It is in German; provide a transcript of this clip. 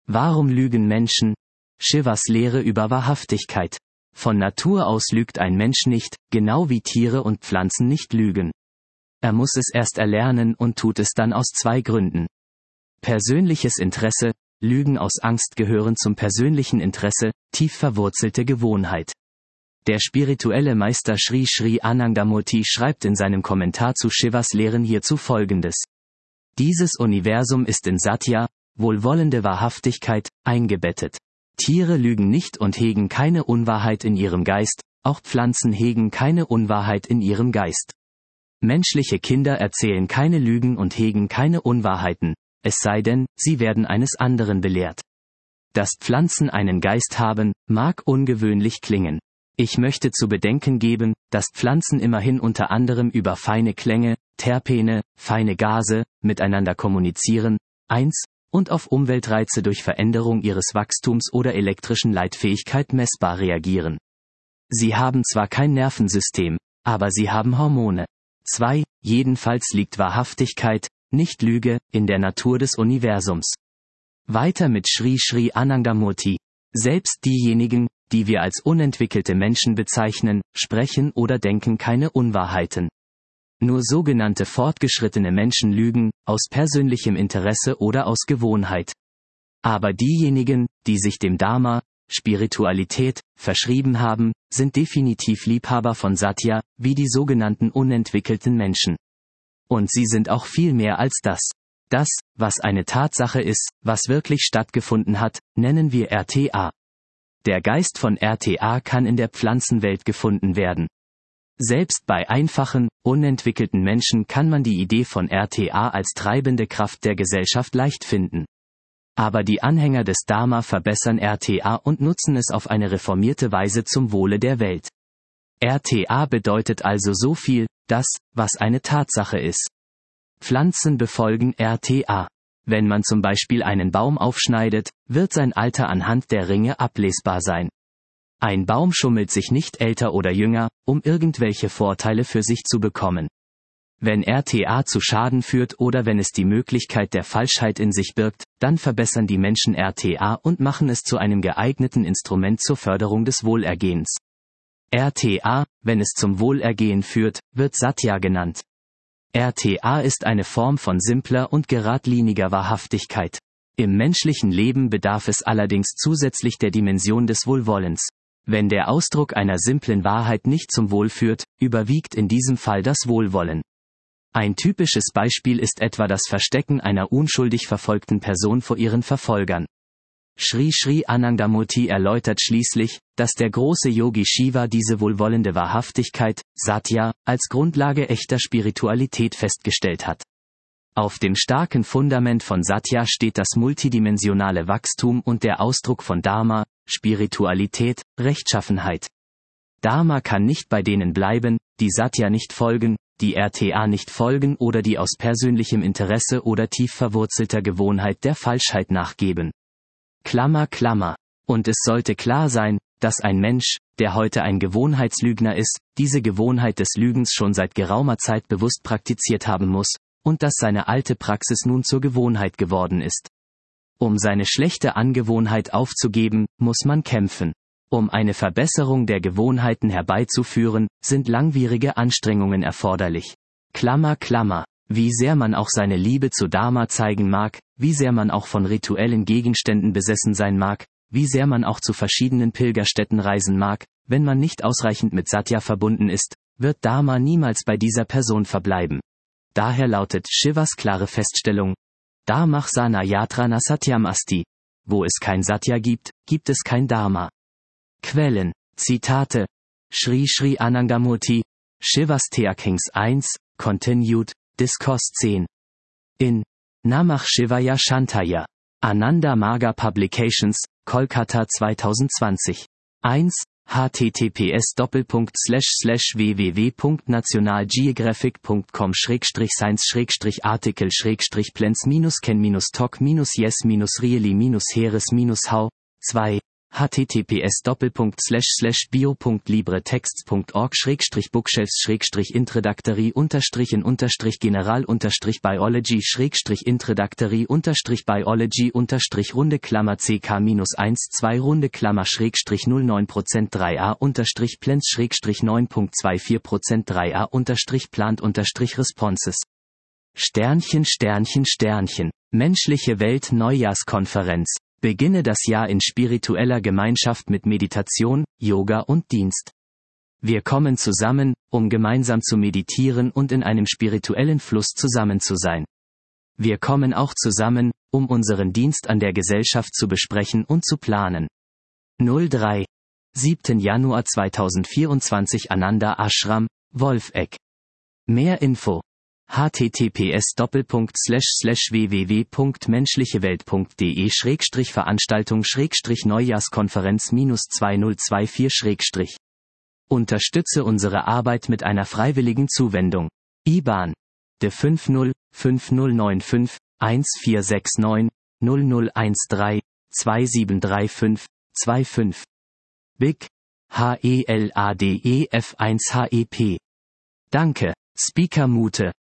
Warum lügen Menschen? Shivas Lehre über Wahrhaftigkeit. Von Natur aus lügt ein Mensch nicht, genau wie Tiere und Pflanzen nicht lügen. Er muss es erst erlernen und tut es dann aus 2 Gründen. Persönliches Interesse, Lügen aus Angst gehören zum persönlichen Interesse, tief verwurzelte Gewohnheit. Der spirituelle Meister Sri Sri Anandamurti schreibt in seinem Kommentar zu Shivas Lehren hierzu Folgendes. Dieses Universum ist in Satya, wohlwollende Wahrhaftigkeit, eingebettet. Tiere lügen nicht und hegen keine Unwahrheit in ihrem Geist, auch Pflanzen hegen keine Unwahrheit in ihrem Geist. Menschliche Kinder erzählen keine Lügen und hegen keine Unwahrheiten, es sei denn, sie werden eines anderen belehrt. Dass Pflanzen einen Geist haben, mag ungewöhnlich klingen. Ich möchte zu bedenken geben, dass Pflanzen immerhin unter anderem über feine Klänge, Terpene, feine Gase, miteinander kommunizieren, und auf Umweltreize durch Veränderung ihres Wachstums oder elektrischen Leitfähigkeit messbar reagieren. Sie haben zwar kein Nervensystem, aber sie haben Hormone. Jedenfalls liegt Wahrhaftigkeit, nicht Lüge, in der Natur des Universums. Weiter mit Sri Sri Anandamurti. Selbst diejenigen, die wir als unentwickelte Menschen bezeichnen, sprechen oder denken keine Unwahrheiten. Nur sogenannte fortgeschrittene Menschen lügen, aus persönlichem Interesse oder aus Gewohnheit. Aber diejenigen, die sich dem Dharma, Spiritualität, verschrieben haben, sind definitiv Liebhaber von Satya, wie die sogenannten unentwickelten Menschen. Und sie sind auch viel mehr als das. Das, was eine Tatsache ist, was wirklich stattgefunden hat, nennen wir RTA. Der Geist von RTA kann in der Pflanzenwelt gefunden werden. Selbst bei einfachen, unentwickelten Menschen kann man die Idee von RTA als treibende Kraft der Gesellschaft leicht finden. Aber die Anhänger des Dharma verbessern RTA und nutzen es auf eine reformierte Weise zum Wohle der Welt. RTA bedeutet also so viel, das, was eine Tatsache ist. Pflanzen befolgen RTA. Wenn man zum Beispiel einen Baum aufschneidet, wird sein Alter anhand der Ringe ablesbar sein. Ein Baum schummelt sich nicht älter oder jünger, um irgendwelche Vorteile für sich zu bekommen. Wenn RTA zu Schaden führt oder wenn es die Möglichkeit der Falschheit in sich birgt, dann verbessern die Menschen RTA und machen es zu einem geeigneten Instrument zur Förderung des Wohlergehens. RTA, wenn es zum Wohlergehen führt, wird Satya genannt. RTA ist eine Form von simpler und geradliniger Wahrhaftigkeit. Im menschlichen Leben bedarf es allerdings zusätzlich der Dimension des Wohlwollens. Wenn der Ausdruck einer simplen Wahrheit nicht zum Wohl führt, überwiegt in diesem Fall das Wohlwollen. Ein typisches Beispiel ist etwa das Verstecken einer unschuldig verfolgten Person vor ihren Verfolgern. Sri Sri Anandamurti erläutert schließlich, dass der große Yogi Shiva diese wohlwollende Wahrhaftigkeit, Satya, als Grundlage echter Spiritualität festgestellt hat. Auf dem starken Fundament von Satya steht das multidimensionale Wachstum und der Ausdruck von Dharma, Spiritualität, Rechtschaffenheit. Dharma kann nicht bei denen bleiben, die Satya nicht folgen, die RTA nicht folgen oder die aus persönlichem Interesse oder tief verwurzelter Gewohnheit der Falschheit nachgeben. Und es sollte klar sein, dass ein Mensch, der heute ein Gewohnheitslügner ist, diese Gewohnheit des Lügens schon seit geraumer Zeit bewusst praktiziert haben muss, und dass seine alte Praxis nun zur Gewohnheit geworden ist. Um seine schlechte Angewohnheit aufzugeben, muss man kämpfen. Um eine Verbesserung der Gewohnheiten herbeizuführen, sind langwierige Anstrengungen erforderlich. Wie sehr man auch seine Liebe zu Dharma zeigen mag, wie sehr man auch von rituellen Gegenständen besessen sein mag, wie sehr man auch zu verschiedenen Pilgerstätten reisen mag, wenn man nicht ausreichend mit Satya verbunden ist, wird Dharma niemals bei dieser Person verbleiben. Daher lautet Shivas klare Feststellung: Dharmah sana yatra na satyam asti. Wo es kein Satya gibt, gibt es kein Dharma. Quellen, Zitate: Sri Sri Anandamurti, Shivas Teachings 1, Continued, Discourse 10. In Namah Shivaya Shantaya. Ananda Marga Publications, Kolkata 2020. 1. https://www.nationalgeographic.com/science-article-plans-ken-talk-yes-really-heres-how. 2. https://bio.libre-text.org/bookshelf-introductory-09% 3a-plant-9.24% Menschliche Welt Neujahrskonferenz. Beginne das Jahr in spiritueller Gemeinschaft mit Meditation, Yoga und Dienst. Wir kommen zusammen, um gemeinsam zu meditieren und in einem spirituellen Fluss zusammen zu sein. Wir kommen auch zusammen, um unseren Dienst an der Gesellschaft zu besprechen und zu planen. 03. 7. Januar 2024 Ananda Ashram, Wolfegg. Mehr Info. https://www.menschlichewelt.de/veranstaltung/Neujahrskonferenz-2024- Unterstütze unsere Arbeit mit einer freiwilligen Zuwendung. IBAN. De 50 5095 1469 0013 2735 25. BIC. HELADEF1HEP. Danke, Speaker Mute.